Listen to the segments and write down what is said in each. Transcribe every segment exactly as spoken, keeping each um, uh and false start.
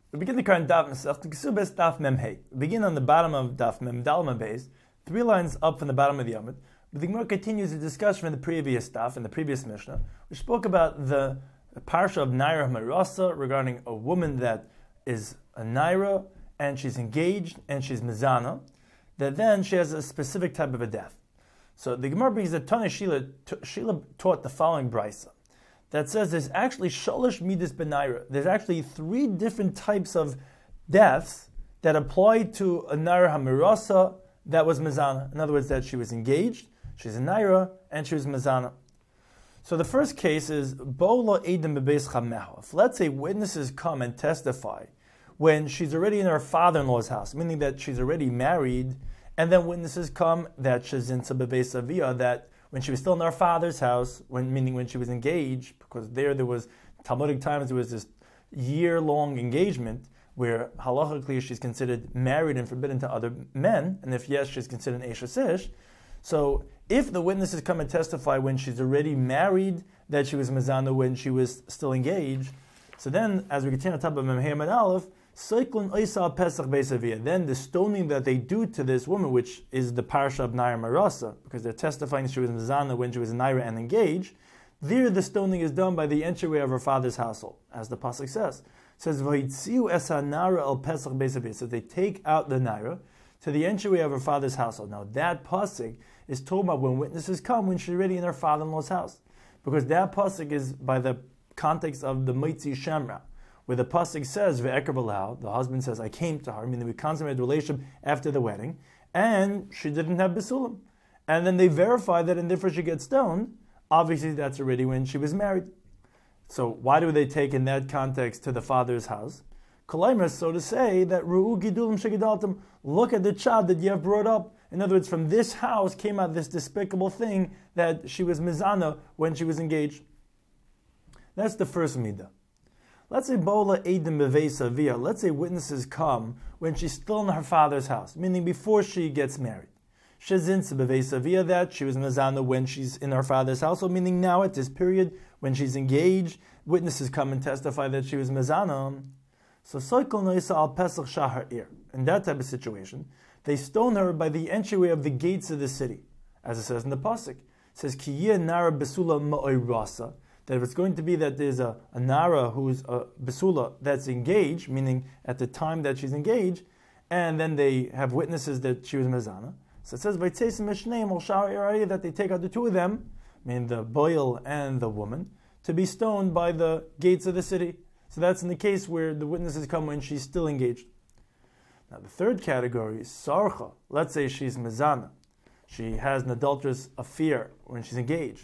We begin the current Daf Masech Kesubos Daf Mem Hey. We begin on the bottom of Daf Mem Dal Mem Beis, three lines up from the bottom of the Yomid. But the Gemara continues the discussion from the previous Daf, in the previous Mishnah, which spoke about the parsha of Naira Marasa regarding a woman that is a Naira and she's engaged and she's Mizana, that then she has a specific type of a death. So the Gemara brings that Tana Shila, Shila taught the following brisa that says there's actually sholosh midas benaira. There's actually three different types of deaths that apply to a naira hamirasa that was mizana. In other words, that she was engaged, she's a naira, and she was mizana. So the first case is bo'lo edim bebeis chameha. If let's say witnesses come and testify when she's already in her father-in-law's house, meaning that she's already married, and then witnesses come that she's in bebeis avia, that when she was still in her father's house, when meaning when she was engaged, because there there was Talmudic times there was this year-long engagement where halachically she's considered married and forbidden to other men, and if yes, she's considered an Eshes Ish. So if the witnesses come and testify when she's already married that she was mezana when she was still engaged, so then as we continue on top of Memhei Amud Aleph, then the stoning that they do to this woman, which is the parsha of Naira Marasa, because they're testifying that she was mizana when she was Naira and engaged, there the stoning is done by the entryway of her father's household, as the pasuk says. It says, "V'hitziu es hanara el pesach beis avia." So they take out the Naira to the entryway of her father's household. Now that pasuk is told about when witnesses come when she's already in her father-in-law's house, because that pasuk is by the context of the Mitzi Shemra, where the pasuk says, "Ve'eker b'lau," the husband says, "I came to her," meaning we consummated the relationship after the wedding, and she didn't have bisulim, and then they verify that, and therefore she gets stoned. Obviously, that's already when she was married. So why do they take in that context to the father's house? Kolaimer, so to say, that ru'u gidulim shegidaltim, look at the child that you have brought up. In other words, from this house came out this despicable thing that she was mizana when she was engaged. That's the first midah. Let's say Bola Eidim Beveis Avia. Let's say witnesses come when she's still in her father's house, meaning before she gets married. Shezin Beveis Avia, that she was mezana when she's in her father's household, meaning now at this period when she's engaged, witnesses come and testify that she was mezana. So Soikol Noisa al Pesach Shahar Ir. In that type of situation, they stone her by the entryway of the gates of the city, as it says in the pasuk. It says Kiyeh Nara Besula Ma'oirasa. That if it's going to be that there's a, a Nara who's a Besula that's engaged, meaning at the time that she's engaged, and then they have witnesses that she was Mezana. So it says by Tzeisim Mishneim al Sha'ar Ir that they take out the two of them, meaning the boil and the woman, to be stoned by the gates of the city. So that's in the case where the witnesses come when she's still engaged. Now the third category is Sarcha. Let's say she's Mezana. She has an adulterous affair when she's engaged.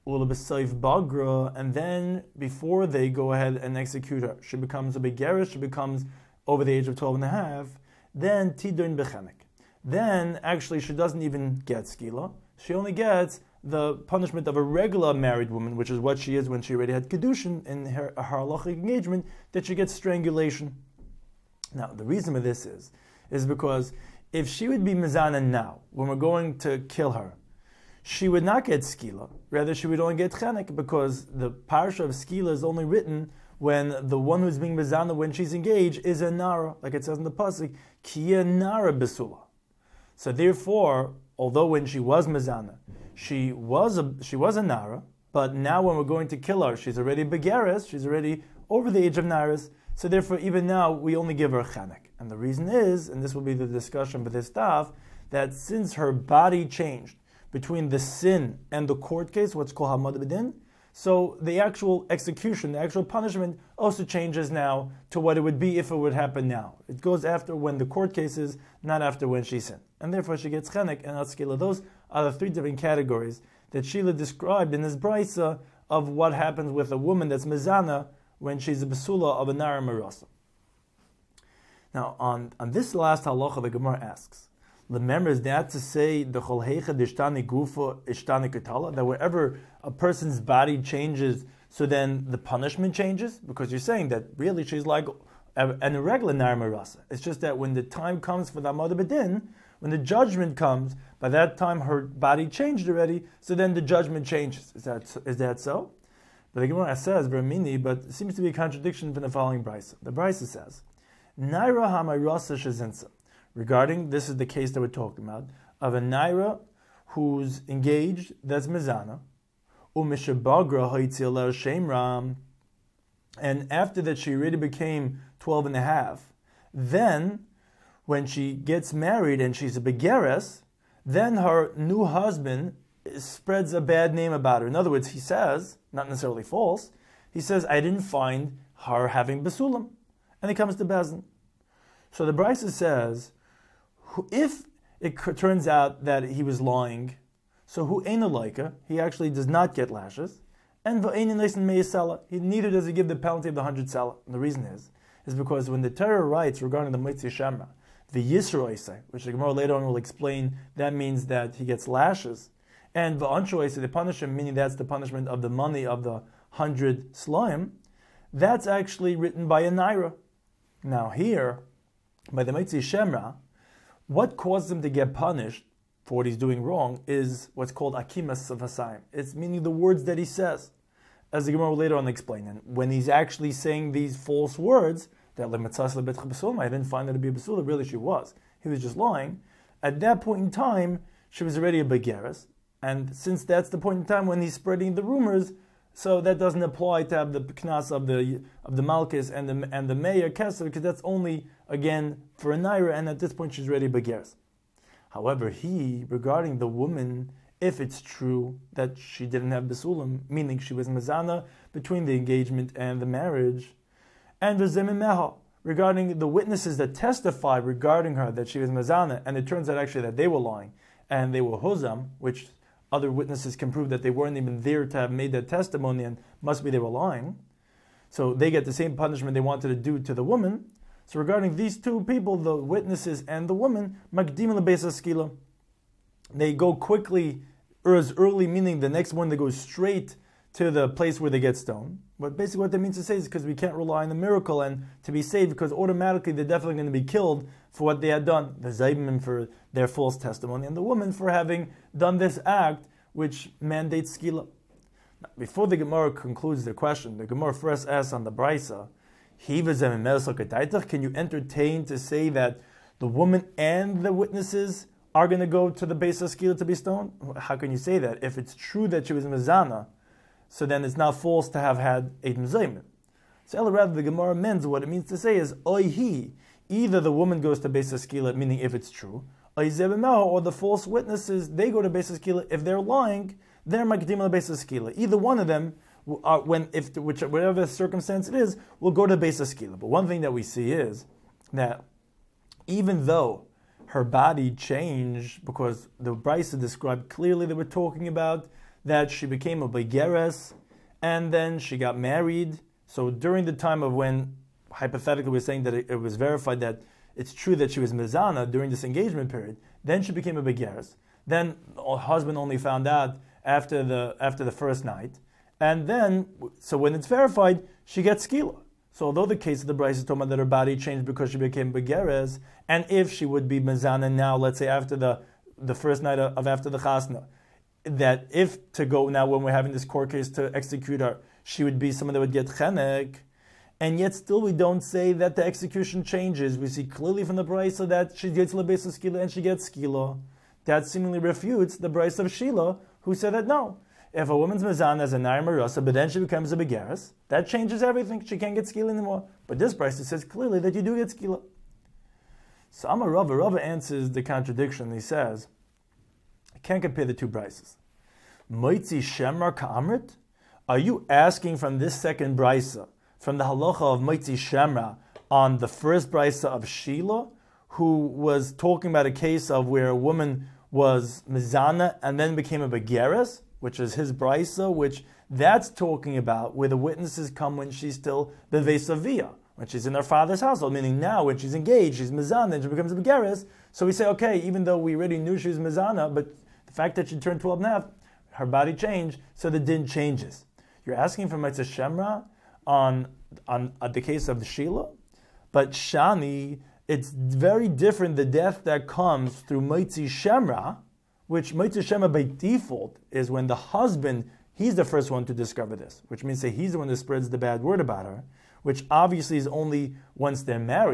And then before they go ahead and execute her, she becomes a begerish, she becomes over the age of twelve and a half, then tidun bechenek. Then actually she doesn't even get skila, she only gets the punishment of a regular married woman, which is what she is when she already had kedushin in her, her halachic engagement, that she gets strangulation. Now the reason for this is, is because if she would be mizana now, when we're going to kill her, she would not get skila, rather she would only get chenek, because the parsha of skila is only written when the one who's being mezana when she's engaged is a nara, like it says in the pasuk, kiya nara besula. So therefore, although when she was mezana, she was a she was a nara, but now when we're going to kill her, she's already begeres, she's already over the age of naras. So therefore, even now we only give her chenek, and the reason is, and this will be the discussion for this staff, that since her body changed between the sin and the court case, what's called Hamad B'din, so the actual execution, the actual punishment also changes now to what it would be if it would happen now. It goes after when the court case is, not after when she sinned. And therefore she gets chenek and not skila. Those are the three different categories that Sheila described in this brisa of what happens with a woman that's mezana when she's a besula of a nara marasa. Now on, on this last halacha, the Gemara asks, remember, is that to say the cholhecha dishtani gufa ishtani ketala, that wherever a person's body changes, so then the punishment changes? Because you're saying that really she's like an irregular nara marasa. It's just that when the time comes for the amad b'din, when the judgment comes, by that time her body changed already, so then the judgment changes. Is that is that so? But the Gemara says, Vermini, but it seems to be a contradiction from the following brisa. The brisa says, Naira Hamarasa Shazinsa. Regarding, this is the case that we're talking about, of a Naira who's engaged, that's Mizana, Umishabagra Haitzila Shemram, and after that she already became twelve and a half, then when she gets married and she's a Begeres, then her new husband spreads a bad name about her. In other words, he says, not necessarily false, he says, I didn't find her having Basulam. And he comes to Bezdin. So the Brisa says, if it turns out that he was lying, so hu ain't laika, he actually does not get lashes, and he neither does he give the penalty of the hundred sela. And the reason is, is because when the Torah writes regarding the Mitzi Shemra, the Yisro, which the Gemara later on will explain, that means that he gets lashes. And the Anshu, the punishment, meaning that's the punishment of the money of the hundred slaim, that's actually written by a Naira. Now here, by the Mitzi Shemra, what caused him to get punished for what he's doing wrong is what's called Akimas Savasayim. It's meaning the words that he says. As the Gemara will later on explain. And when he's actually saying these false words, that I didn't find her to be a Basula, really she was. He was just lying. At that point in time, she was already a Begeres. And since that's the point in time when he's spreading the rumors, so that doesn't apply to have the knas of the of the Malchus and the and the Mayor Kesser, because that's only, again, for a Naira, and at this point she's already Begeres. However, he, regarding the woman, if it's true that she didn't have Basulam, meaning she was Mazana between the engagement and the marriage, and V'zemimeha, regarding the witnesses that testify regarding her that she was Mazana, and it turns out actually that they were lying, and they were Huzam, which other witnesses can prove that they weren't even there to have made that testimony, and must be they were lying. So they get the same punishment they wanted to do to the woman. So regarding these two people, the witnesses and the woman, Makdim lebeis haskila, they go quickly, or as early, meaning the next one they go straight to the place where they get stoned. But basically what that means to say is because we can't rely on the miracle and to be saved, because automatically they're definitely going to be killed for what they had done. The Zaybim for their false testimony, and the woman for having done this act which mandates skila. Now, before the Gemara concludes the question, the Gemara first asks on the Brisa, can you entertain to say that the woman and the witnesses are going to go to the base of skila to be stoned? How can you say that? If it's true that she was Mizana, so then it's not false to have had Eid Mizayman. So rather the Gemara mends what it means to say is, Oihi, either the woman goes to base of skila, meaning if it's true, or the false witnesses, they go to base of skila. If they're lying, they're makdim al base of skila. Either one of them, Uh, when if which, whatever circumstance it is, will go to base of skila. But one thing that we see is that even though her body changed, because the Brisa described clearly that we're talking about that she became a begeres, and then she got married. So during the time of when, hypothetically, we're saying that it, it was verified that it's true that she was mizana during this engagement period, then she became a begeres. Then her husband only found out after the after the first night. And then, so when it's verified, she gets skila. So although the case of the Brisa is talking about that her body changed because she became begeres, and if she would be mezana now, let's say after the, the first night of, of after the chasna, that if to go now when we're having this court case to execute her, she would be someone that would get chenek, and yet still we don't say that the execution changes. We see clearly from the Brisa that she gets lebes of skila and she gets skila. That seemingly refutes the Brisa of Shila, who said that no. If a woman's mezana as a nair marasa, but then she becomes a begeres, that changes everything. She can't get skila anymore. But this Brisa says clearly that you do get skila. So Amar Rava, Rava answers the contradiction. He says, I can't compare the two Brisas. Moitzi Shemar Ka'amrit? Are you asking from this second Brisa, from the halacha of Moitzi Shemra, on the first Brisa of Shila, who was talking about a case of where a woman was mezana and then became a begeres, which is his Brisa, which that's talking about where the witnesses come when she's still bevesavia, when she's in her father's household, meaning now when she's engaged, she's mezana, and she becomes a begeres. So we say, okay, even though we already knew she was mezana, but the fact that she turned twelve and a half, her body changed, so the din changes. You're asking for Mitzvah Shemra on, on, on the case of the Sheila, but Shani, it's very different, the death that comes through Mitzvah Shemra, which Mitzvah Shemra by default is when the husband, he's the first one to discover this, which means that he's the one that spreads the bad word about her, which obviously is only once they're married,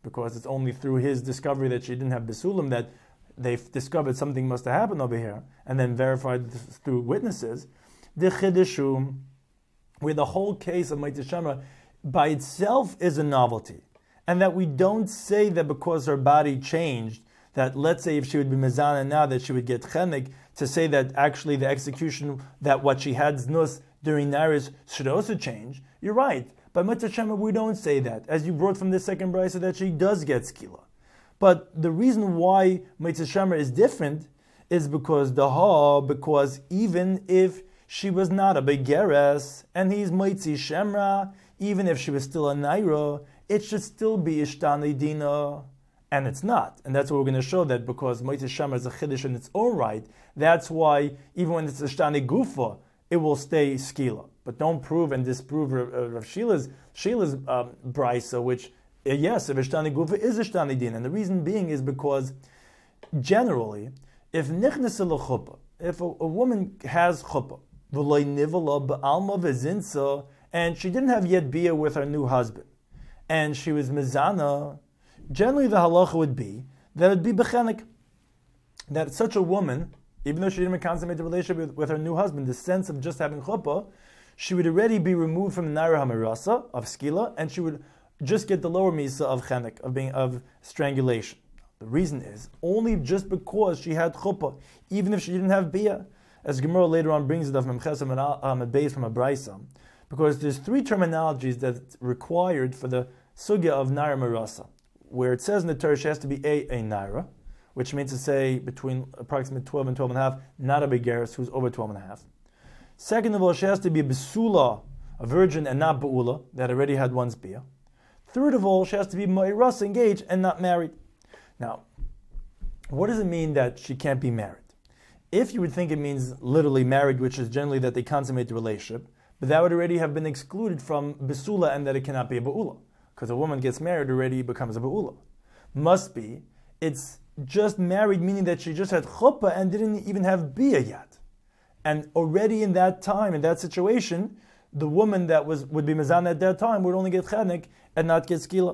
because it's only through his discovery that she didn't have Besulim that they've discovered something must have happened over here, and then verified through witnesses. The Chiddush, where the whole case of Motzei Shemra by itself is a novelty, and that we don't say that because her body changed, that let's say if she would be mezana now that she would get chenek, to say that actually the execution, that what she had znus during Naris should also change. You're right. By Motzei Shemra we don't say that, as you brought from the second brisa that she does get skila. But the reason why Motzei Shemra is different is because the ha, because even if she was not a begeres, and he's Motzei Shemra, even if she was still a naira, it should still be ishtani dina, and it's not. And that's what we're going to show, that because Motzei Shemra is a chiddush in its own right, that's why even when it's ishtani gufa, it will stay skila. But don't prove and disprove Rav Sheila's Sheila's um, brisa, which yes, if ishtani gufa is ishtani dina, and the reason being is because generally, if nichnas chuppah, if a, a woman has chuppah, and she didn't have yet bia with her new husband, and she was mizana, generally the halacha would be that it would be bechenek, that such a woman, even though she didn't consummate the relationship with, with her new husband, the sense of just having chuppah, she would already be removed from the naira hamirasa of skila, and she would just get the lower misa of chenek, of being of strangulation. The reason is only just because she had chuppah, even if she didn't have bia, as Gemara later on brings it of Memchesam and Beis from a brisa, because there's three terminologies that's required for the sugya of naira marasa, where it says in the Torah she has to be a, a naira, which means to say between approximately twelve and twelve and a half, not a begeres who's over twelve and a half. Second of all, she has to be a besula, a virgin, and not beula, that already had one's bia. Third of all, she has to be ma'irasa, engaged, and not married. Now, what does it mean that she can't be married? If you would think it means literally married, which is generally that they consummate the relationship, but that would already have been excluded from besula, and that it cannot be a beula, because a woman gets married already becomes a beula. Must be, it's just married, meaning that she just had chuppah and didn't even have bia yet. And already in that time, in that situation, the woman that was would be mezana at that time would only get chenek and not get skila.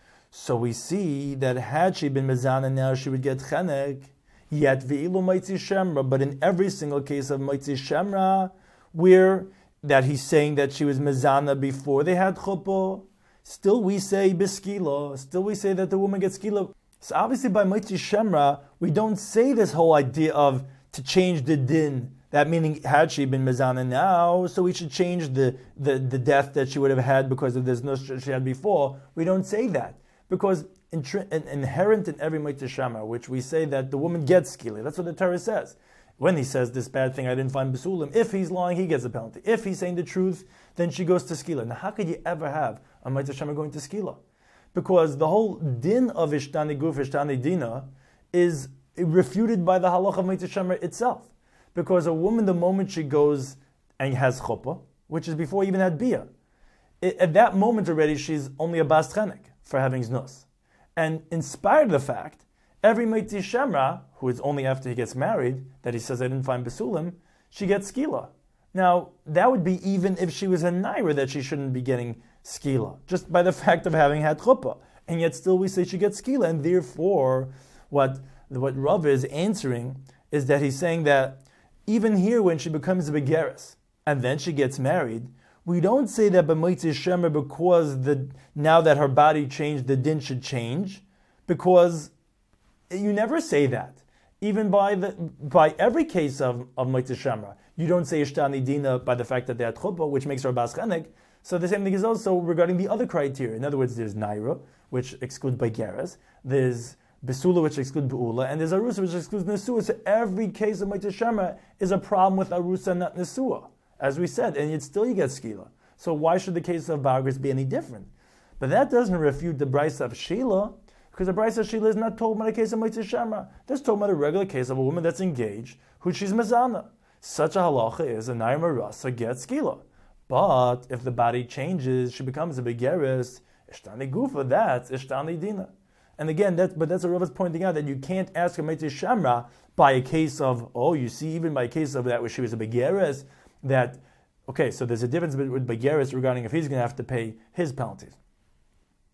So we see that had she been mezana now, she would get chenek, yet ve'ilu Motzei Shemra, but in every single case of Motzei Shemra, where that he's saying that she was mezana before they had chuppah, still we say biskila, still we say that the woman gets skila. So obviously by Motzei Shemra, we don't say this whole idea of to change the din, that meaning had she been mezana now, so we should change the, the, the death that she would have had because of this nus she had before. We don't say that, because intri- inherent in every Motzei Shemra, which we say that the woman gets skila, that's what the Torah says. When he says this bad thing, I didn't find besulim, if he's lying, he gets a penalty. If he's saying the truth, then she goes to skila. Now how could you ever have a Motzei Shemra going to skila? Because the whole din of ishtani guf, ishtani dina, is refuted by the halacha of Motzei Shemra itself. Because a woman, the moment she goes and has chuppah, which is before he even had bia, it, at that moment already she's only a bas chenek for having znus. And in spite of the fact, every Motzei Shemra, who is only after he gets married, that he says I didn't find besulim, she gets skila. Now, that would be even if she was a naira that she shouldn't be getting skila, just by the fact of having had chuppah. And yet still we say she gets skila, and therefore what, what Rav is answering is that he's saying that even here when she becomes a begeres, and then she gets married, we don't say that by Motzei Shemra because the, now that her body changed, the din should change, because you never say that. Even by the by every case of, of Motzei Shemra, you don't say ishtani dina by the fact that they had chuppah, which makes her bas chenek. So the same thing is also regarding the other criteria. In other words, there's naira, which excludes begeres, there's besula, which excludes beula, and there's arusa, which excludes nesua. So every case of Motzei Shemra is a problem with arusa, not nesua, as we said, and yet still you get skila. So why should the case of Bagris be any different? But that doesn't refute the brisa of Sheila, because the brisa of Sheila is not told about a case of Motzei Shemra. That's told about a regular case of a woman that's engaged, who she's mazana. Such a halacha is a naira marasa gets skila. But if the body changes, she becomes a begeres, ishtani gufa, that's ishtani dina. And again, that, but that's what Rav is pointing out, that you can't ask a Motzei Shemra by a case of, oh, you see, even by a case of that where she was a begeres, that, okay, so there's a difference with begeres regarding if he's going to have to pay his penalties.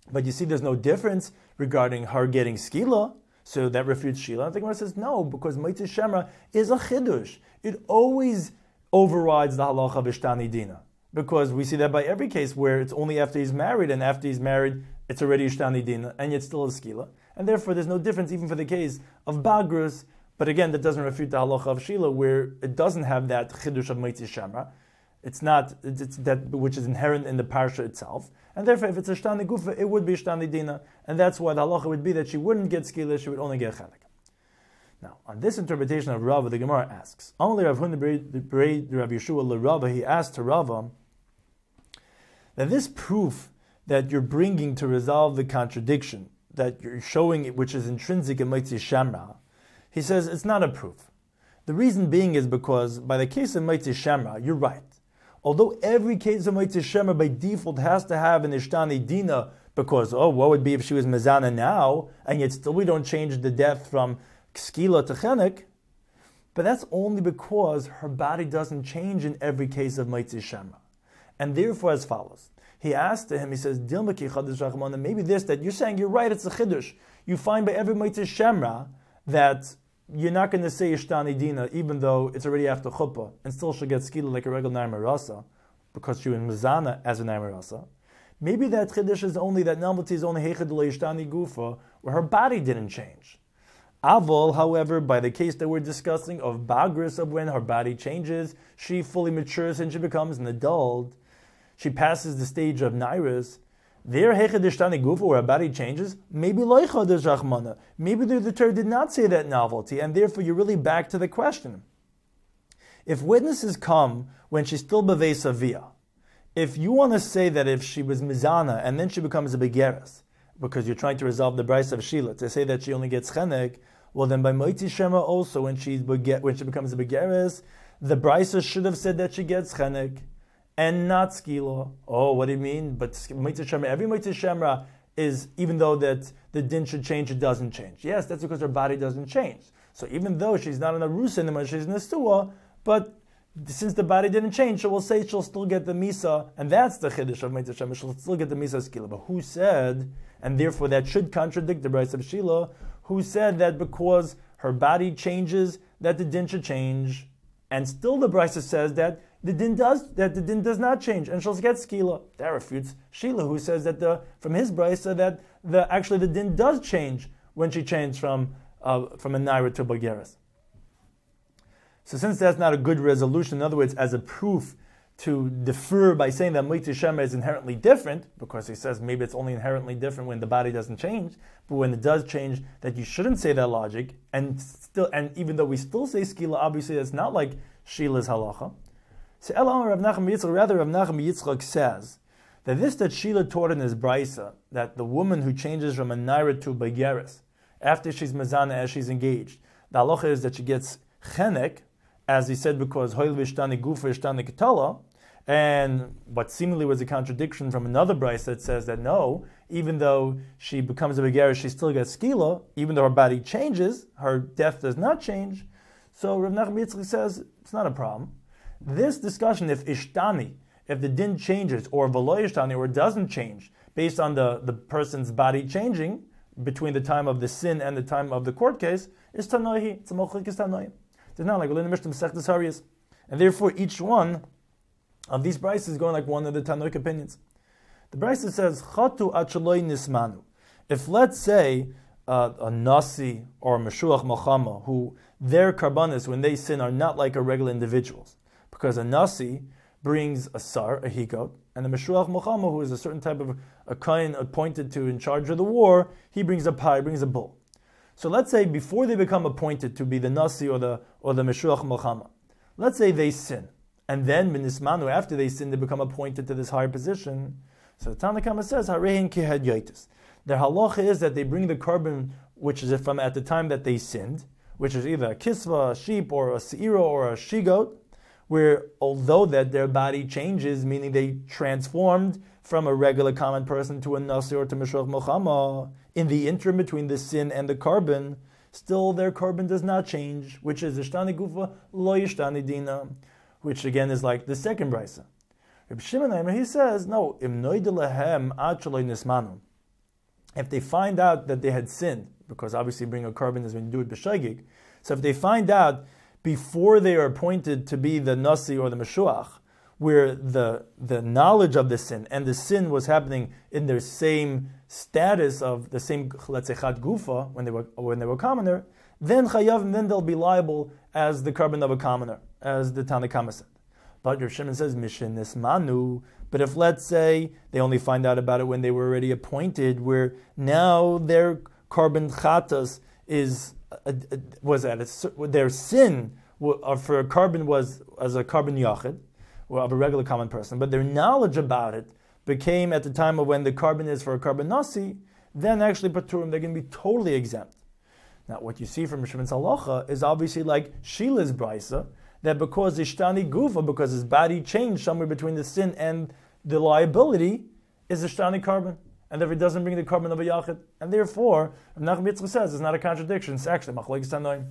But you see, there's no difference regarding her getting skila, so that refutes Shila. And the Gemara says no, because Moitzi Shemra is a chidush. It always overrides the halacha of Ishtani Dina, because we see that by every case where it's only after he's married, and after he's married, it's already Ishtani Dina, and yet still a skila. And therefore, there's no difference even for the case of Bagrus. But again, that doesn't refute the halacha of Shila, where it doesn't have that chidush of Moitzi Shemra. It's not, it's that which is inherent in the parsha itself. And therefore, if it's a Shtani Gufa, it would be Shtani Dina. And that's why the halacha would be that she wouldn't get skila, she would only get chelik. Now, on this interpretation of Rava, the Gemara asks, only Rav Huna B'rei Rav Yeshua LeRava, he asked to Rava, that this proof that you're bringing to resolve the contradiction, that you're showing it, which is intrinsic in Moitzi Shemra, he says it's not a proof. The reason being is because by the case of Moitzi Shemra, you're right. Although every case of Moitzi Shemra by default has to have an Ishtani Dina, because, oh, what would be if she was Mezana now, and yet still we don't change the death from Skila to Chenek, but that's only because her body doesn't change in every case of Moitzi Shemra. And therefore as follows. He asked to him, he says, Dilmaki Chadush Rachmana, maybe this, that you're saying, you're right, it's a Chidush. You find by every Moitzi Shemra that you're not going to say Ishtani Dina, even though it's already after Chuppah, and still she'll get skila like a regular Nair Marasa, because she was Mizana as a Nair Marasa. Maybe that Chiddush is only, that novelty is only Heichad Ishtani Gufa, where her body didn't change. Avol, however, by the case that we're discussing of Bagris, of when her body changes, she fully matures and she becomes an adult, she passes the stage of Nairis. There, Heichad Ishtani Gufa, where her body changes, maybe Loicha de Rachmana. Maybe the, the Torah did not say that novelty, and therefore you're really back to the question. If witnesses come when she's still Bevei Savia, if you want to say that if she was Mizana and then she becomes a Begeres, because you're trying to resolve the Bryce of Shila, to say that she only gets Chenek, well then by Moitzi Shema also, when, she's when she becomes a Begeres, the Bryce should have said that she gets Chenek, and not skila. Oh, what do you mean? But Moitzi Shemra, every Moitzi Shemra is, even though that the din should change, it doesn't change. Yes, that's because her body doesn't change. So even though she's not in a rusa anymore, she's in a stua, but since the body didn't change, so we'll say she'll still get the misa, and that's the chiddush of Moitzi Shemra, she'll still get the misa skila. But who said, and therefore that should contradict the Bryce of Shila, who said that because her body changes, that the din should change, and still the Bryce says that the din does that the din does not change, and she'll get skila. That refutes Shila, who says that the from his brisa that the actually the din does change when she changed from uh, from a naira to Bageres. So since that's not a good resolution, in other words, as a proof to defer by saying that Moitzi Shemra is inherently different, because he says maybe it's only inherently different when the body doesn't change, but when it does change, that you shouldn't say that logic, and still, and even though we still say skila, obviously it's not like Shila's halacha. So Rav Nachum Yitzchak, rather Rav Nachum Yitzchak says that this that Shila taught in his brisa, that the woman who changes from a naira to Bageres, after she's mazana, as she's engaged, the halacha is that she gets chenek, as he said, because hoil v'ishtani gufa ishtani ketala, and what seemingly was a contradiction from another brisa that says that no, even though she becomes a Bageres, she still gets skila, even though her body changes, her death does not change. So Rav Nachum Yitzchak says it's not a problem. This discussion, if ishtani, if the din changes, or v'lo ishtani, or doesn't change, based on the, the person's body changing between the time of the sin and the time of the court case, is tanoihi. It's a mochlikis tanoim. It's not like we're in the Mishnah Masechtas Hariyas, and therefore each one of these brises is going like one of the tanoic opinions. The brisa says chatu achaloi nismanu. If let's say uh, a nasi or a meshuach malchama, who their karbanis when they sin are not like a regular individuals. Because a nasi brings a sar, a hikot, and a meshuach mochama, who is a certain type of a kohen appointed to in charge of the war, he brings a pie, brings a bull. So let's say before they become appointed to be the nasi or the or the meshuach mochama, let's say they sin, and then minismanu, after they sin, they become appointed to this higher position. So the Tanna Kama says harehin kehad yotis. Their halacha is that they bring the carbon, which is from at the time that they sinned, which is either a kisva, a sheep, or a seira, or a she-goat, where although that their body changes, meaning they transformed from a regular common person to a nasi or to meshuach mochama, in the interim between the sin and the carbon, still their carbon does not change, which is ishtani gufa lo ishtani dina, which again is like the second brisa. Reb Shimon Aimer, he says, no, im noide lehem ad shaloi nismanu. if they find out that they had sinned, because obviously bring a carbon is when you do it b'shagig, so if they find out before they are appointed to be the nasi or the meshuach, where the the knowledge of the sin and the sin was happening in their same status of the same, let's say, chad gufa, when they were when they were commoner, then chayav, then they'll be liable as the carbon of a commoner, as the Tanna Kama said. But Rav Shimon says mishin nismanu. But if, let's say, they only find out about it when they were already appointed, where now their carbon chatas is uh, uh, was at a, their sin uh, for a carbon was as a carbon yachid, or of a regular common person, but their knowledge about it became at the time of when the carbon is for a carbon nasi, then actually paturim, they're going to be totally exempt. Now, what you see from Shimon's halacha is obviously like Shila's brisa, that because ishtani gufa, because his body changed somewhere between the sin and the liability, is ishtani carbon, and if it doesn't bring the carbon of a yachid, and therefore, Nachum Yitzchak says it's not a contradiction. It's actually machlokes tanoim.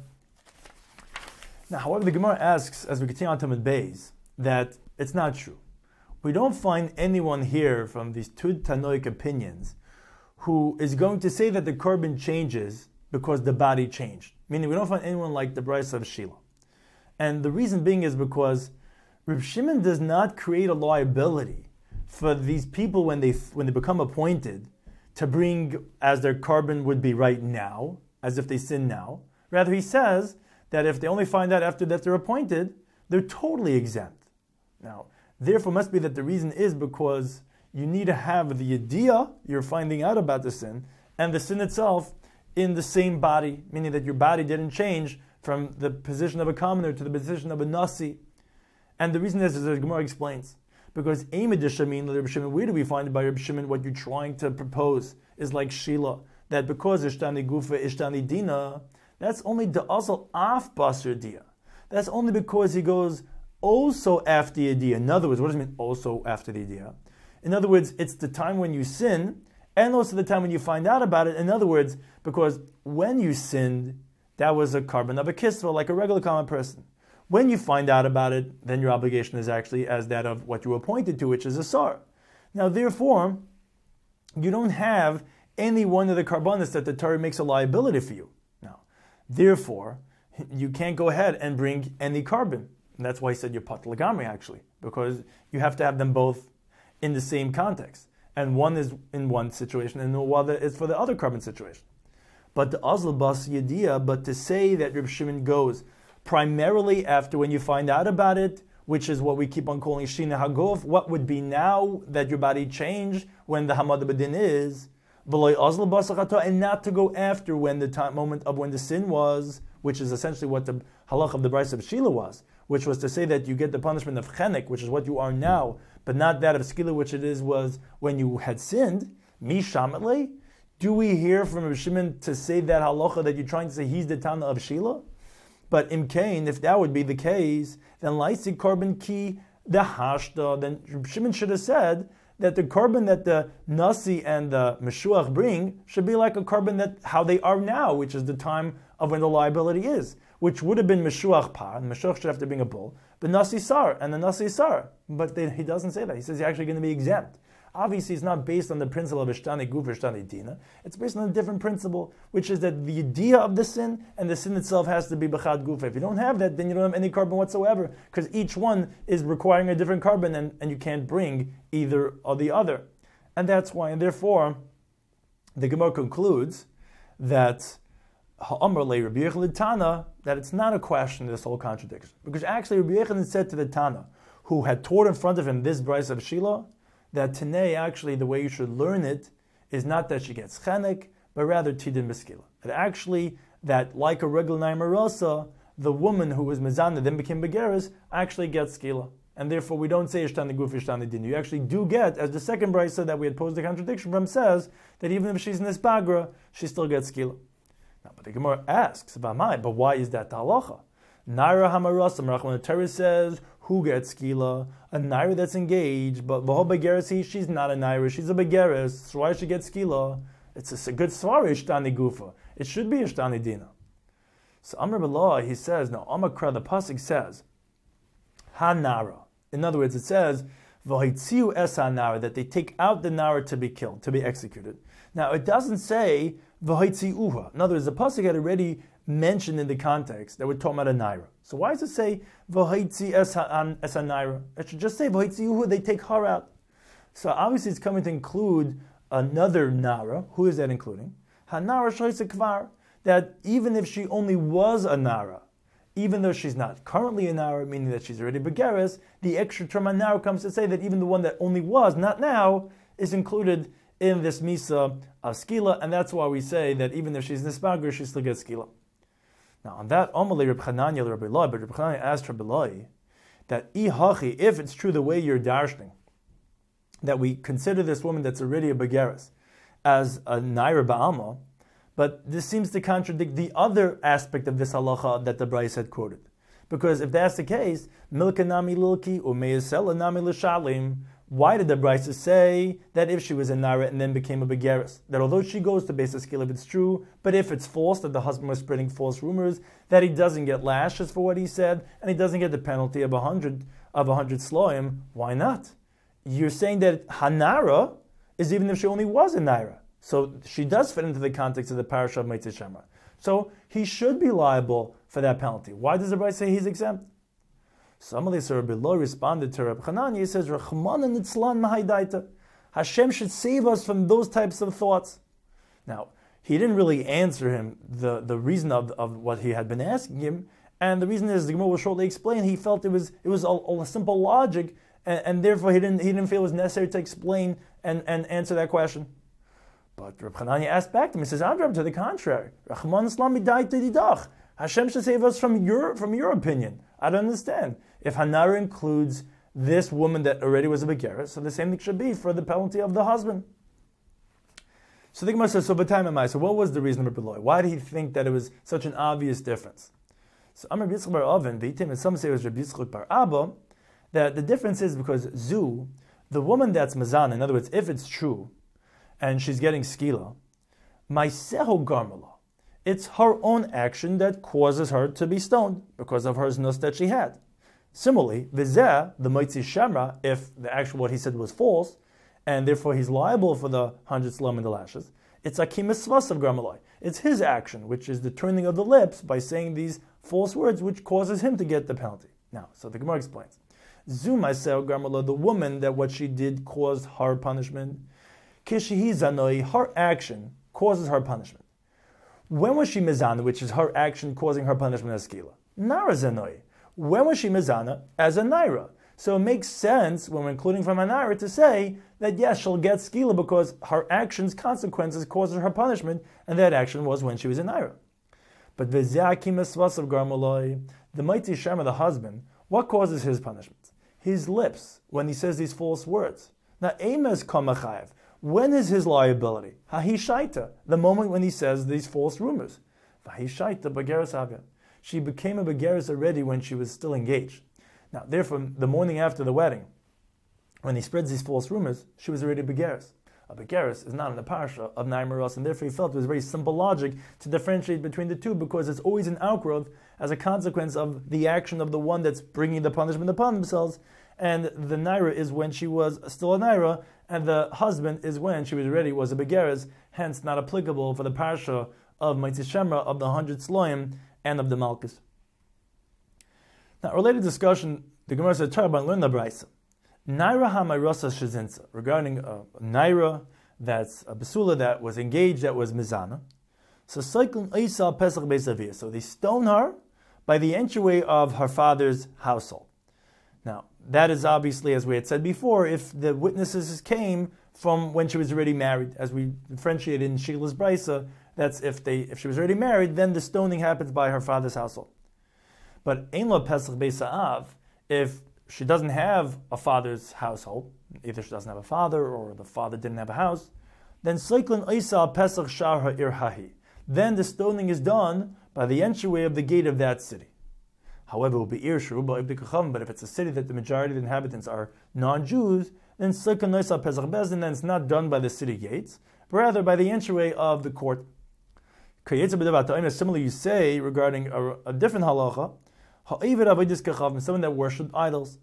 Now, however, the Gemara asks as we continue on to Amud Beis that it's not true. We don't find anyone here from these two Tanoic opinions who is going to say that the carbon changes because the body changed. Meaning, we don't find anyone like the Brisa of Shila. And the reason being is because Reb Shimon does not create a liability for these people when they when they become appointed to bring as their carbon would be right now, as if they sin now. Rather, he says that if they only find out after that they're appointed, they're totally exempt. Now, therefore, must be that the reason is because you need to have the idea you're finding out about the sin and the sin itself in the same body, meaning that your body didn't change from the position of a commoner to the position of a nasi. And the reason is, as the Gemara explains, because Eimid Shamin, Reb Shimon, where do we find it by Reb Shimon what you're trying to propose is like Shila, that because Ishtani Gufa, Ishtani Dina, that's only the Asal Af Basar Dia. That's only because he goes also after the idea. In other words, what does it mean also after the idea? In other words, it's the time when you sin, and also the time when you find out about it. In other words, because when you sinned, that was a carbon of a kisva, like a regular common person. When you find out about it, then your obligation is actually as that of what you were appointed to, which is a sar. Now, therefore, you don't have any one of the carbonates that the Torah makes a liability for you. Now, therefore, you can't go ahead and bring any carbon. And that's why he said you're pat lagamri, actually, because you have to have them both in the same context. And one is in one situation, and the other is for the other carbon situation. But the Azl Bas Yediyah, but to say that Reb Shimon goes primarily after when you find out about it, which is what we keep on calling Shina Hagov, what would be now that your body changed when the Hamad Badin is, and not to go after when the time, moment of when the sin was, which is essentially what the halach of the Brisa of Shila was, which was to say that you get the punishment of chenek, which is what you are now, but not that of skila, which it is was when you had sinned. Mishamatli, do we hear from Reb Shimon to say that halacha that you're trying to say he's the Tana of Shila? But imkain, if that would be the case, then laisi carbon ki the hashda, then Reb Shimon should have said that the carbon that the nasi and the meshuach bring should be like a carbon that how they are now, which is the time of when the liability is, which would have been meshuach pa, and meshuach should have to bring a bull, but nasi sar, and the nasi sar. But they, he doesn't say that. He says he's actually going to be exempt. Obviously, it's not based on the principle of Ishtani Guf, Ishtani Dina. It's based on a different principle, which is that the idea of the sin and the sin itself has to be B'chad Guf. If you don't have that, then you don't have any carbon whatsoever, because each one is requiring a different carbon, and, and you can't bring either or the other. And that's why, and therefore, the Gemara concludes that Ha'amar le Rabbi Yochanan Tana, that it's not a question of this whole contradiction. Because actually, Rabbi Yochanan said to the Tana, who had taught in front of him this Brisa of Shila, that Tanei, actually, the way you should learn it is not that she gets chenek, but rather tidin b'skila. That actually, that like a regular naimarasa, the woman who was mezana then became begeres actually gets skila. And therefore, we don't say ishtani guf, ishtani din. You actually do get, as the second brisa that we had posed the contradiction from says, that even if she's in this bagra, she still gets skila. Now, but the Gemara asks, but why is that the halacha? Naira hamarasa, when the Torah says, who gets skila? A naira that's engaged, but v'ho begeres, she's not a naira, she's a begeres, so why should she get skila? It's a good svar, ishtani gufa. It should be ishtani dina. So Amr B'lah, he says, now Amakra, the pasuk says, ha nara. In other words, it says, v'hoitziu es ha'nara, that they take out the nara to be killed, to be executed. Now, it doesn't say v'hoitziuha. In other words, the pasuk had already mentioned in the context that we're talking about a naira. So why does it say v'hoitzi es ha'naira? It should just say v'hoitziuha, they take her out. So obviously it's coming to include another nara. Who is that including? Hanara shoyse kvar. That even if she only was a nara, even though she's not currently a nara, meaning that she's already begeres, the extra term nara comes to say that even the one that only was, not now, is included in this misa of skila, and that's why we say that even if she's nisbager, she still gets skila. Now on that, Amalei Reb Chananya Rabbi Eloi, but Reb Chananya asked Rabbi Eloi that ihachi, if it's true the way you're darshaning, that we consider this woman that's already a begeres as a naira ba'alma, but this seems to contradict the other aspect of this halacha that the Bryce had quoted. Because if that's the case, milka nami lilki umeyasela nami l'shalim, why did the Bryce say that if she was a naira and then became a begeres, that although she goes to base skill if it's true, but if it's false, that the husband was spreading false rumors, that he doesn't get lashes for what he said, and he doesn't get the penalty of a hundred of a hundred sloim, why not? You're saying that hanara is even if she only was a naira. So she does fit into the context of the parasha of Meitzei Shemra. So he should be liable for that penalty. Why does the Bryce say he's exempt? Somebody, Sir Rabbi Lo responded to Rabbi Chananya. He says, Rachmana nitzlan mahaydaita. Hashem should save us from those types of thoughts. Now, he didn't really answer him the, the reason of, of what he had been asking him. And the reason is, the Gemara will shortly explain, he felt it was it was a, a simple logic, and, and therefore he didn't he didn't feel it was necessary to explain and, and answer that question. But Reb Chananya asked back to him, he says, Adrab, to the contrary. Rachman Islam didach. Hashem should save us from your from your opinion. I don't understand. If Hanara includes this woman that already was a begeres, so the same thing should be for the penalty of the husband. So the Gemara says, so b'tayim amai. So what was the reason of Rabbi Eloi? Why did he think that it was such an obvious difference? So Amar Yitzchak bar Oven, v'yitim, and some say it was Rabbi Yitzchak bar Abba, that the difference is because Zu, the woman that's mazana, in other words, if it's true, and she's getting skila, maiseho garmala, it's her own action that causes her to be stoned because of her znus that she had. Similarly, v'zeh, the Meitzei Shemra, if the actual what he said was false, and therefore he's liable for the hundred slum and the lashes, it's akimis svas of garmalai. It's his action, which is the turning of the lips by saying these false words, which causes him to get the penalty. Now, so the Gemara explains. Zu ma'aseh garmala, the woman that what she did caused her punishment. Kishihi zanoi, her action causes her punishment. When was she mizana, which is her action causing her punishment as skila? Nara zanoi. When was she mizana? As a naira. So it makes sense when we're including from a naira to say that yes, she'll get skila because her actions, consequences causes her punishment, and that action was when she was a naira. But v'zaki mesvasav garmaloi, the Meitzei Shemra, the husband, what causes his punishment? His lips, when he says these false words. Now, emes kamachayev. When is his liability? Hahishaita, the moment when he says these false rumors. Vahishaita begeres avya. She became a begeres already when she was still engaged. Now, therefore, the morning after the wedding, when he spreads these false rumors, she was already a begeres. A begeres is not in the parsha of Naim Maros, and therefore he felt it was very simple logic to differentiate between the two because it's always an outgrowth as a consequence of the action of the one that's bringing the punishment upon themselves. And the naira is when she was still a naira, and the husband is when she was already was a begeres, hence not applicable for the parsha of Meitzei Shemra, of the hundred sloim, and of the malchus. Now, related discussion, the Gemara said, Tarban, learn the Braisa. Naira ha-mayrasa shezinsa, regarding a naira that's a basula that was engaged, that was mizana. So cycling Isa Pesach Beisavir. So they stone her by the entryway of her father's household. Now, that is obviously, as we had said before, if the witnesses came from when she was already married, as we differentiated in Sheila's Braisa, that's if they if she was already married, then the stoning happens by her father's household. But Ein Lo Pesach Beisa'av, if she doesn't have a father's household, either she doesn't have a father or the father didn't have a house, then Seiklin Isa Pesach Shar Ha'ir Hahi. Then the stoning is done by the entryway of the gate of that city. However, it will be Irshu, but if it's a city that the majority of the inhabitants are non-Jews, then Seiklin Isa Pesach Bezdin, then it's not done by the city gates, but rather by the entryway of the court. Similarly, you say regarding a, a different halacha, someone that worshipped idols.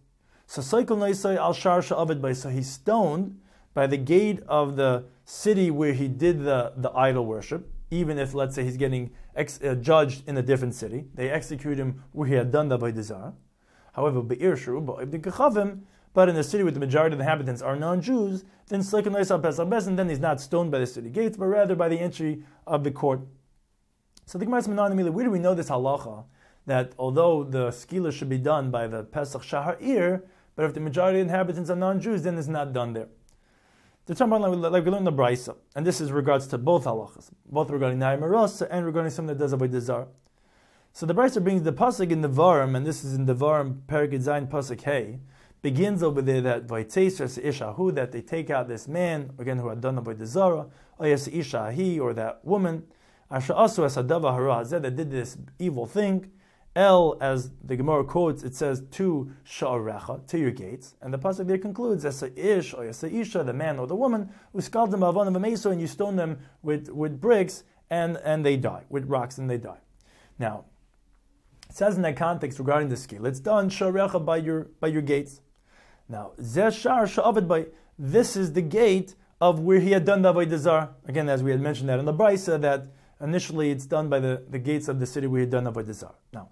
So Saikal Naisai al Shar Sha'avid by, so he's stoned by the gate of the city where he did the, the idol worship, even if, let's say, he's getting ex, uh, judged in a different city. They execute him where he had done the Avodah Zarah. However, Be'ir Shu, Ba'ibd Kechavim, but in a city where the majority of the inhabitants are non-Jews, then Saikal Naisai Pesach Beis, and then he's not stoned by the city gates, but rather by the entry of the court. So the Gemara says, where do we know this halacha, that although the skila should be done by the Pesach Shahar, but if the majority of the inhabitants are non-Jews, then it's not done there. The term like we learned in the Brisa, and this is regards to both halachas, both regarding Na'im Marasa and regarding someone that does Avodah Zarah. So the Brisa brings the pasuk in the Devarim, and this is in the Devarim Perek Zayin pasuk Hey, begins over there that Vaytzeser Ishahu, that they take out this man again who had done Avodah Zarah, or yes Ishahi, or that woman, Asher Asu Esadava Hara Hazeh, that did this evil thing. El, as the Gemara quotes, it says to Sha'arecha, to your gates, and the pasuk there concludes as a ish or as a isha, the man or the woman, who scald them avon of a meso, and you stone them with, with bricks, and, and they die with rocks, and they die. Now, it says in that context regarding the skill, it's done Sha'arecha by your by your gates. Now, Zeh Shar Sha'avid by, this is the gate of where he had done the Avodah Zarah. Again, as we had mentioned that in the Brisa, that initially it's done by the, the gates of the city where he had done the Avodah Zarah. Now,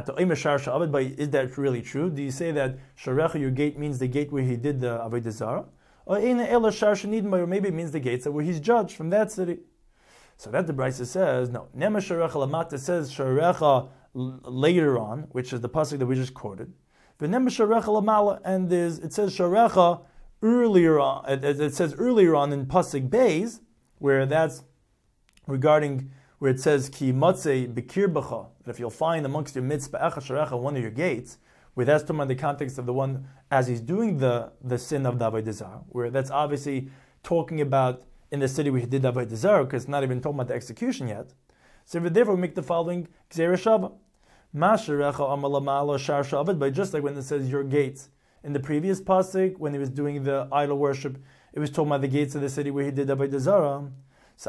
is that really true? Do you say that Sharecha, your gate, means the gate where he did the Avodah Zarah? Or maybe it means the gates where he's judged from that city. So that the Brisa says, no. Nema Sharecha Lamata says Sharecha later on, which is the pasuk that we just quoted. V'nema Sharecha Lamala, and there's, it says Sharecha earlier on, it, it says earlier on in pasuk Beis, where that's regarding where it says ki matzei bikir b'cha, that if you'll find amongst your mitzvah echa sharecha one of your gates, where that's talking about the context of the one as he's doing the, the sin of the Avodah Zarah, where that's obviously talking about in the city where he did the Avodah Zarah, because it's not even talking about the execution yet. So therefore we make the following gzeira shava. Ma sharecha amalamala shar shavid, but just like when it says your gates in the previous pasuk when he was doing the idol worship, it was talking about the gates of the city where he did the Avodah Zarah. So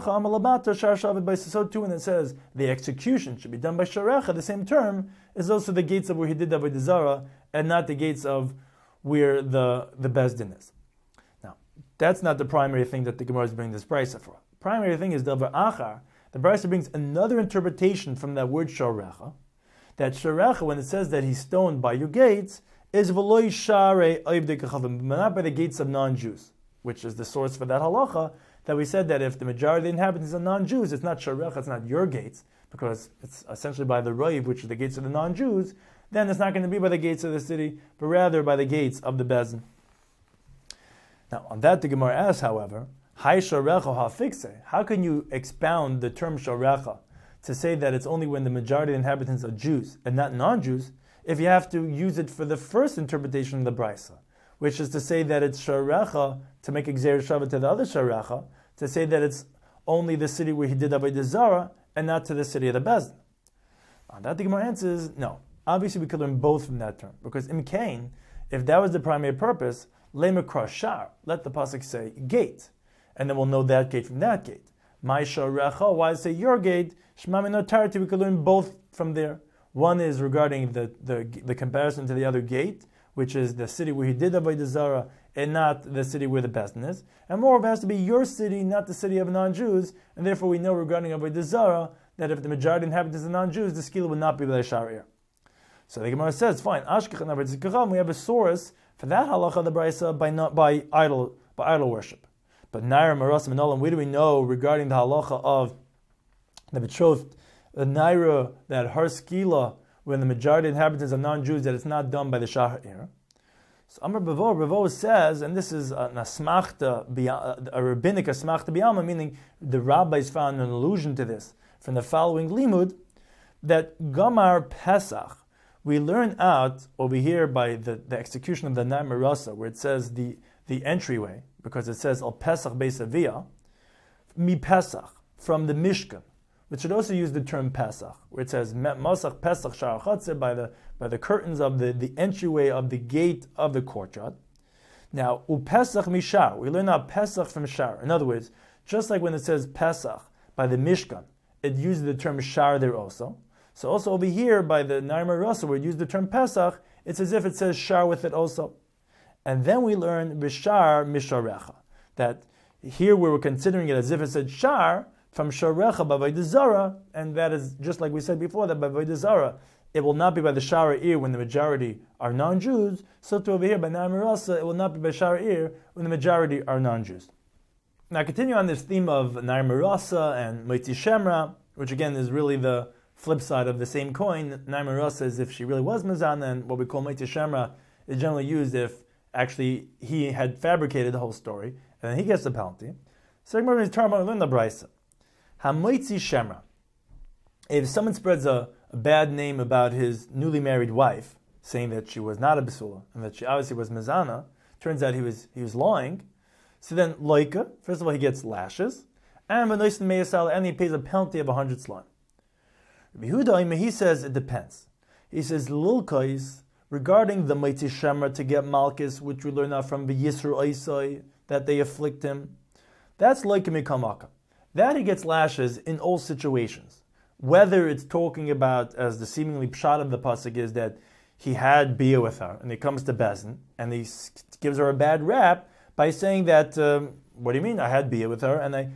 so too when it says the execution should be done by Sharecha, the same term is also the gates of where he did the Avodah Zarah, and not the gates of where the, the Bezdin is. Now, that's not the primary thing that the Gemara is bringing this Brisa for. The primary thing is Davar Achar. The Brisa brings another interpretation from that word Sharecha, that Sharecha, when it says that he's stoned by your gates, is V'loi Share Oivdei Kechavim, not by the gates of non-Jews, which is the source for that halacha, that we said that if the majority of the inhabitants are non-Jews, it's not Sharecha, it's not your gates, because it's essentially by the Roiv, which are the gates of the non-Jews, then it's not going to be by the gates of the city, but rather by the gates of the Bezin. Now, on that the Gemara asks, however, Hai Sharecha ha-fikse, how can you expound the term Sharecha to say that it's only when the majority of the inhabitants are Jews and not non-Jews, if you have to use it for the first interpretation of the Brisa, which is to say that it's Sharecha, to make a Gzeir Shava to the other Sharecha, to say that it's only the city where he did Avodah Zarah and not to the city of the Bezdin. On that the Gemara answers, no. Obviously we could learn both from that term, because in Cain, if that was the primary purpose, Lemekra Shar, let the pasuk say gate, and then we'll know that gate from that gate. My Sharecha, why say your gate? Shema Min Tarti, we could learn both from there. One is regarding the, the, the comparison to the other gate, which is the city where he did Avodah Zarah and not the city where the Bezdin is. And moreover, it has to be your city, not the city of non-Jews, and therefore we know regarding Avodah Zarah that if the majority of inhabitants are non-Jews, the skila would not be by Sharia. So the Gemara says, fine, we have a source for that halacha the Brisa by not by idol by idol worship. But Naira Marasim and Olam, where do we know regarding the halacha of the betrothed, the Naira, that her skila, when the majority of inhabitants are non-Jews, that it's not done by the Shahar? So Amar Bavo, Bavo says, and this is an asmachta, a rabbinic asmachta biyama, meaning the rabbis found an allusion to this from the following limud, that Gamar Pesach, we learn out over here by the, the execution of the Na'im Marasa, where it says the, the entryway, because it says Al Pesach Beis Avia, Mi Pesach, from the Mishkan, which should also use the term Pesach, where it says Masach Pesach Shar Chatzeh, by the by the curtains of the, the entryway of the gate of the courtyard. Now, U Pesach Mishar, we learn out Pesach from Shar. In other words, just like when it says Pesach by the Mishkan, it uses the term Shar there also. So also over here by the Na'im Marasa, where it used the term Pesach, it's as if it says shar with it also. And then we learn bishar misharecha, that here we were considering it as if it said shar from sharecha b'avodah zara, and that is just like we said before, that b'avodah zara it will not be by the shara ear when the majority are non-Jews. So to over here by Na'ar Marasa, it will not be by shara ear when the majority are non-Jews. Now continue on this theme of Na'ar Marasa and Motzi Shemra, which again is really the flip side of the same coin. Na'ar Marasa is if she really was Mazana, and what we call Motzi Shemra is generally used if actually he had fabricated the whole story, and then he gets the penalty. So I'm going to turn on the Brisa. HaMotzi Shemra. If someone spreads a, a bad name about his newly married wife, saying that she was not a Basula, and that she obviously was Mazana, turns out he was he was lying, so then Loika, first of all he gets lashes, and V'noisen Meyasal, and he pays a penalty of a hundred slime. Rabbi Yehuda, he says it depends. He says Lilkais, regarding the Motzi Shemra to get Malchus, which we learn out from the Yisro Isai, that they afflict him, that's Loika Mikamaka. That he gets lashes in all situations. Whether it's talking about, as the seemingly pshat of the pasuk is, that he had bia with her, and he comes to Bezin, and he gives her a bad rap by saying that, um, what do you mean, I had bia with her, and I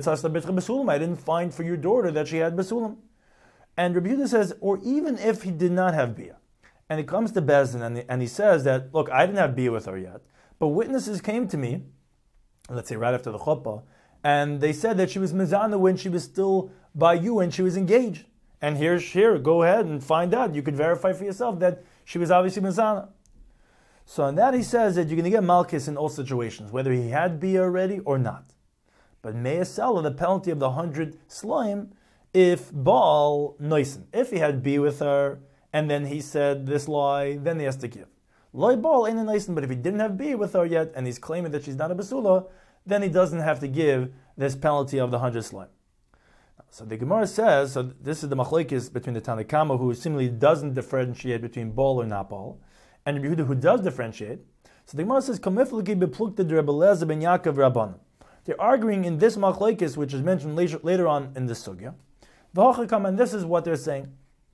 I didn't find for your daughter that she had basulam. And Rabbi Yehuda says, or even if he did not have bia, and he comes to Bezin, and, and he says that, look, I didn't have bia with her yet, but witnesses came to me, let's say right after the chuppah, and they said that she was mezana when she was still by you and she was engaged. And here's here, go ahead and find out. You could verify for yourself that she was obviously mezana. So on that he says that you're going to get malchus in all situations, whether he had bia already or not. But me'asela, the penalty of the hundred slime, if Baal noisen, if he had bia with her and then he said this lie, then he has to give. Loi Baal ain't a noisen, but if he didn't have bia with her yet and he's claiming that she's not a basula, then he doesn't have to give this penalty of the hundred slime. So the Gemara says, so this is the machlekes between the Tanna Kama, who seemingly doesn't differentiate between Baal or not Baal, and Rabbi Yehuda, who does differentiate. So the Gemara says, "Kamifleki beplukta Rebbe Eliezer ben Yaakov Rabbanan." They're arguing in this machlekes, which is mentioned later, later on in the sugya. V'hachakam, and this is what they're saying.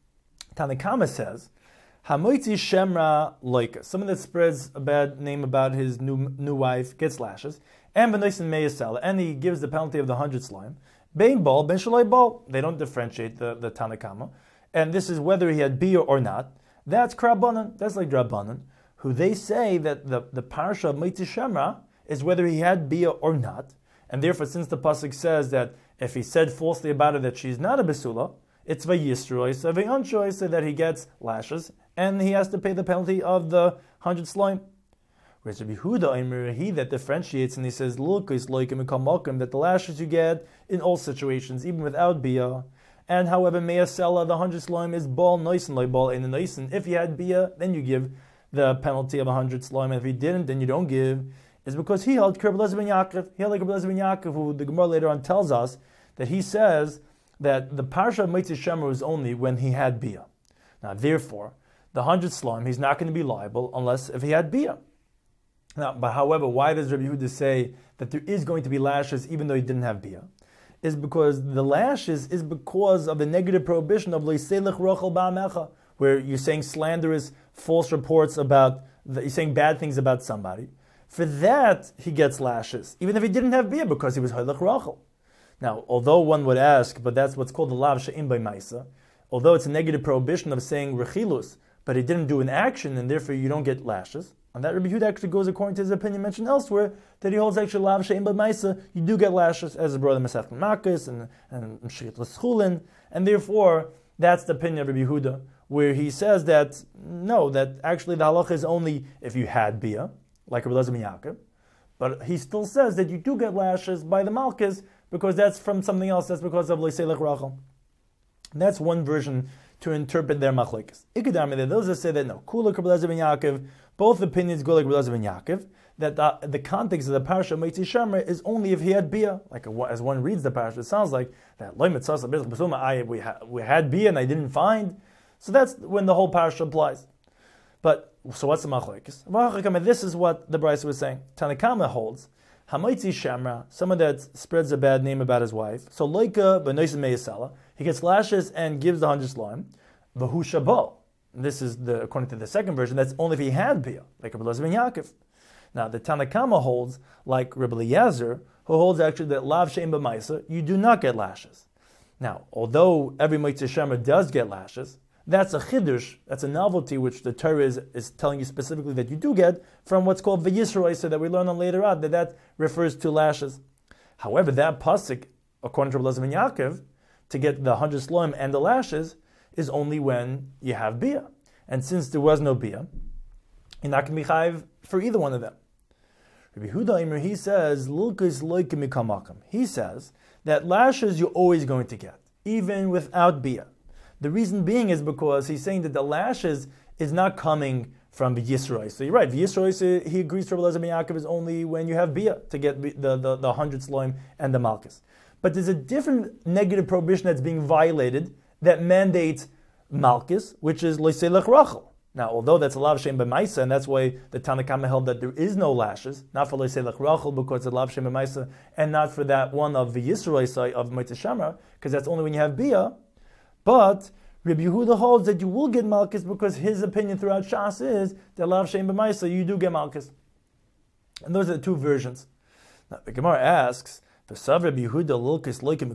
Tanna Kama says, "Hamotzi Shemra loika." Someone that spreads a bad name about his new new wife gets lashes, and v'noisen meyasel, and he gives the penalty of the hundred slime. Bein Baal, Ben Shalai Baal. They don't differentiate the, the Tanna Kama. And this is whether he had bia or not. That's Krabanan. That's like Drabanan, who they say that the, the parasha of Motzi Shemra is whether he had bia or not. And therefore, since the pasuk says that if he said falsely about her that she's not a besula, it's vayisroi, so vayonshoi, so that he gets lashes, and he has to pay the penalty of the hundred slime. Whereas Rabbi Yehuda, he that differentiates and he says, "Lulkis loikim ikamalkim," that the lashes you get in all situations, even without bia. And however, me'asela, the hundred slime is bal noisen loy bal in the noisen. If you had bia, then you give the penalty of a hundred slime. And if you didn't, then you don't give. Is because he held Rebbe Eliezer ben Yaakov. He held like Rebbe Eliezer ben Yaakov, who the Gemara later on tells us that he says that the parsha of Motzi Shemra was only when he had bia. Now, therefore, the hundred slime, he's not going to be liable unless if he had bia. Now, but however, why does Rabbi Yehuda say that there is going to be lashes even though he didn't have bia? Is because the lashes is because of the negative prohibition of leiselech rochel ba'amecha, where you're saying slanderous, false reports about, the, you're saying bad things about somebody. For that, he gets lashes, even if he didn't have bia, because he was hoilech rochel. Now, although one would ask, but that's what's called the lav she'im by maisa, although it's a negative prohibition of saying rechilus, but he didn't do an action, and therefore you don't get lashes. And that Rabbi Yehuda actually goes according to his opinion mentioned elsewhere, that he holds actually lav she'im b'd ma'isa, you do get lashes, as his brother Masech Makis and and Mshrit L'schulin, and therefore that's the opinion of Rabbi Yehuda, where he says that no, that actually the halacha is only if you had bia, like Rebbe Eliezer ben Yaakov, but he still says that you do get lashes by the malchus because that's from something else. That's because of leiselech rachel. That's one version to interpret their machlekes. Ikadami, those that say that no, kula Rebbe Eliezer ben Yaakov. Both opinions go like Rebbe Eliezer ben Yaakov, that the, the context of the parasha of Motzi Shemra is only if he had bia. Like a, as one reads the parasha, it sounds like that I we, ha, we had bia and I didn't find. So that's when the whole parasha applies. But so what's the machlekes? This is what the Brisa was saying. Tanna Kama holds Hamotzi Shemra, someone that spreads a bad name about his wife. So loika b'noisen meyasela, he gets lashes and gives the hundred slime. V'hu shabo. this is the according to the second version, that's only if he had bia, like Rabbi Elazar ben Yaakov. Now the Tanna Kama holds, like Rabbi Eliezer, who holds actually that lav she'en b'maisa, you do not get lashes. Now, although every Motzei Shemer does get lashes, that's a chidush, that's a novelty which the Torah is, is telling you specifically that you do get from what's called v'yisroi, so that we learn on later on that that refers to lashes. However, that pasuk, according to Rabbi Elazar ben Yaakov, to get the hundred sloim and the lashes, is only when you have bia. And since there was no bia, you're not going to be chayiv for either one of them. Rabbi Yehuda Eimer, he says, Lilkis loikim mikamakam. He says that lashes you're always going to get, even without bia. The reason being is because he's saying that the lashes is not coming from the Yisroi. So you're right, the Yisroi, he agrees to Rabbi Elazar ben Yaakov, is only when you have bia to get the, the, the hundred sloim and the malchus. But there's a different negative prohibition that's being violated that mandates malchus, which is loiselech rachel. Now, although that's a lav she'en b'maisa, and that's why the Tanna Kama held that there is no lashes, not for loiselech rachel because it's a lav she'en b'maisa, and not for that one of the Yisroi side of Motzei Shemer, because that's only when you have bia. But Rabbi Yehuda holds that you will get malchus because his opinion throughout Shas is that lav she'en b'maisa, you do get malchus. And those are the two versions. Now, the Gemara asks, does Rabbi Yehuda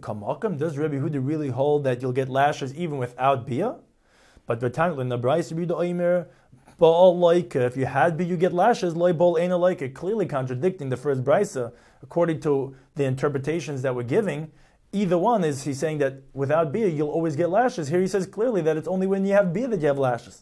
really hold that you'll get lashes even without bia? But the time in the Bryce Rabbi Yehuda Oimer, if you had bia, you get lashes. Loy bol ain't like clearly contradicting the first brisa according to the interpretations that we're giving. Either one is he's saying that without bia you'll always get lashes. Here he says clearly that it's only when you have bia that you have lashes.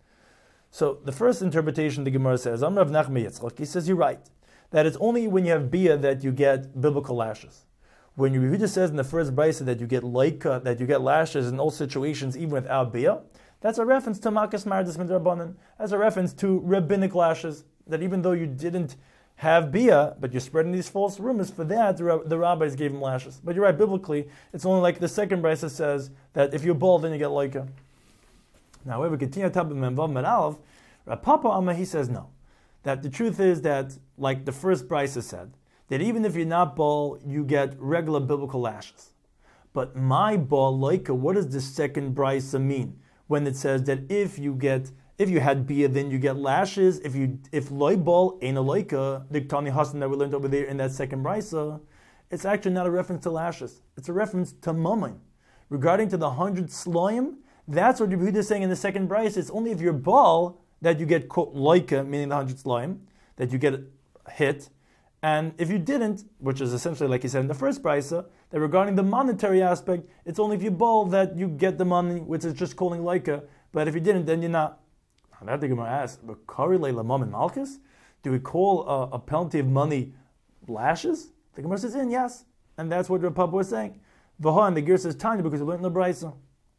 So the first interpretation the Gemara says, Amar Rav Nachman Yitzchak, he says you're right, that it's only when you have bia that you get biblical lashes. When Yehuda says in the first brisa that you get loika, that you get lashes in all situations even without bia, that's a reference to makas mardus midrabanan. That's a reference to rabbinic lashes, that even though you didn't have bia, but you're spreading these false rumors, for that the, the rabbis gave him lashes. But you're right, biblically, it's only like the second brisa says that if you're bald, then you get loika. Now, however, continue to Memvav Meralv, Rav Papa Amma, he says no. That the truth is that, like the first brisa said, that even if you're not bald, you get regular biblical lashes. But my bald loika, what does the second brisa mean? When it says that if you get, if you had bia, then you get lashes. If you, if loy bal ain't a loika, the Tani Hassan that we learned over there in that second brisa, it's actually not a reference to lashes. It's a reference to mammon. Regarding to the hundred sloim, that's what Yehuda is saying in the second brisa. It's only if you're bal that you get loika, meaning the hundred sloim, that you get hit. And if you didn't, which is essentially like he said in the first brisa, that regarding the monetary aspect, it's only if you bowl that you get the money, which is just calling loika. But if you didn't, then you're not. Now that the Gemara asks, but kari le lamam and malchus? Do we call a, a penalty of money lashes? The Gemara says in yes, and that's what Rav Papa was saying. V'ha, and the Ger says tiny because we learned in the brisa.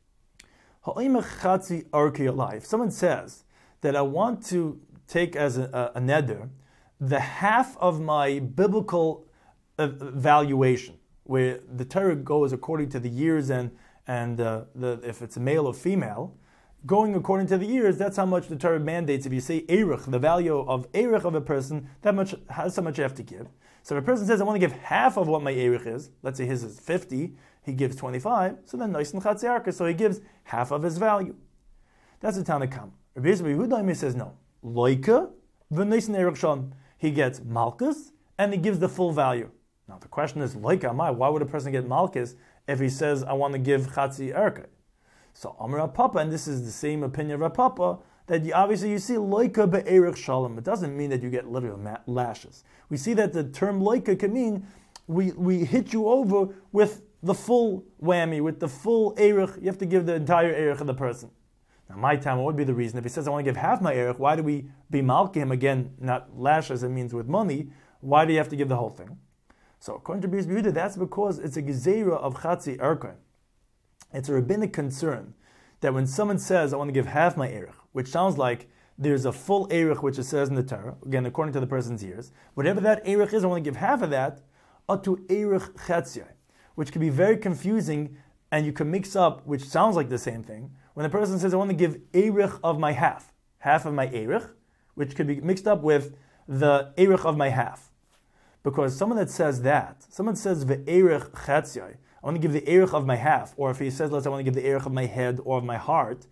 If someone says that I want to take as a, a, a neder the half of my biblical uh, valuation, where the Torah goes according to the years and and uh, the, if it's a male or female, going according to the years, that's how much the Torah mandates. If you say erich, the value of erich of a person, that much, that's how much you have to give. So if a person says, I want to give half of what my erich is, let's say his is fifty, he gives twenty-five, so then nice and chatziarka, so he gives half of his value. That's the Tanna Kama. Rabbi Yehuda says no. Loika, v'nice and erich shon. He gets malchus, and he gives the full value. Now the question is, like amai, why would a person get malchus if he says, I want to give chatzi erka? So Amar Rav Papa, and this is the same opinion of Rav Papa, that you, obviously you see loika be'erich shalom. It doesn't mean that you get literal ma- lashes. We see that the term loika can mean we, we hit you over with the full whammy, with the full erich. You have to give the entire erich of the person. Now, my time, what would be the reason? If he says, I want to give half my erich, why do we be malki him again, not lashes, it means with money? Why do you have to give the whole thing? So, according to Rabbi Yehuda, that's because it's a gezerah of chatzi erka. It's a rabbinic concern that when someone says, I want to give half my erich, which sounds like there's a full erich, which it says in the Torah, again, according to the person's years, whatever that erich is, I want to give half of that, atu erich chatziyah, which can be very confusing, and you can mix up, which sounds like the same thing, when a person says, I want to give erich of my half, half of my erich, which could be mixed up with the erich of my half. Because someone that says that, someone says ve'erich chatziyai, I want to give the erich of my half, or if he says, let's say I want to give the erich of my head or of my heart,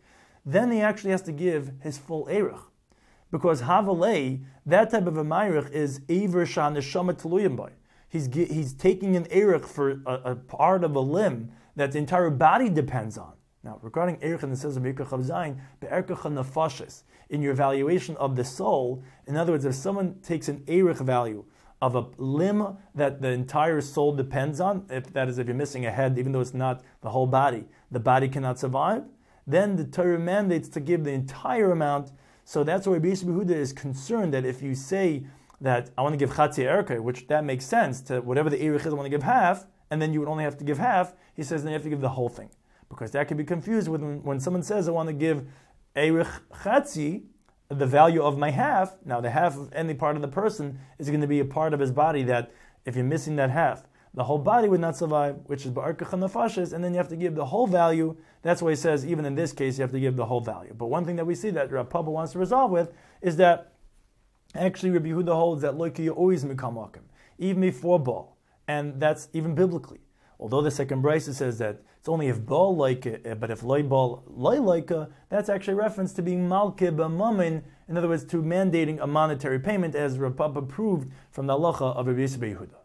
then he actually has to give his full erech. Because Havalei, that type of a Mayrich is Eiver Shah Neshama Teluyim Bay. He's, he's taking an erech for a, a part of a limb that the entire body depends on. Now, regarding erech, and it says in Mikra Chav Zayin, be'erkecha nefashis, in your evaluation of the soul, in other words, if someone takes an erech value of a limb that the entire soul depends on, if that is, if you're missing a head, even though it's not the whole body, the body cannot survive, then the Torah mandates to give the entire amount. So that's why Rabbi Yossi ben Yehuda is concerned that if you say that I want to give chatzi erka, which that makes sense, to whatever the erech is, I want to give half, and then you would only have to give half, he says then you have to give the whole thing. Because that can be confused with when, when someone says I want to give erech chatzi, the value of my half. Now the half of any part of the person is going to be a part of his body that if you're missing that half, the whole body would not survive, which is ba'arkecha nefashis, and then you have to give the whole value. That's why he says, even in this case, you have to give the whole value. But one thing that we see that Rav Papa wants to resolve with is that actually Rabbi Yehuda holds that loiki always mikam akim, even before Baal, and that's even biblically. Although the second brisa says that it's only if Baal like it, but if loy Baal loy like it, that's actually a reference to being malke b'mamin, in other words, to mandating a monetary payment, as Rav Papa proved from the halacha of Rabbi Yossi ben Yehuda.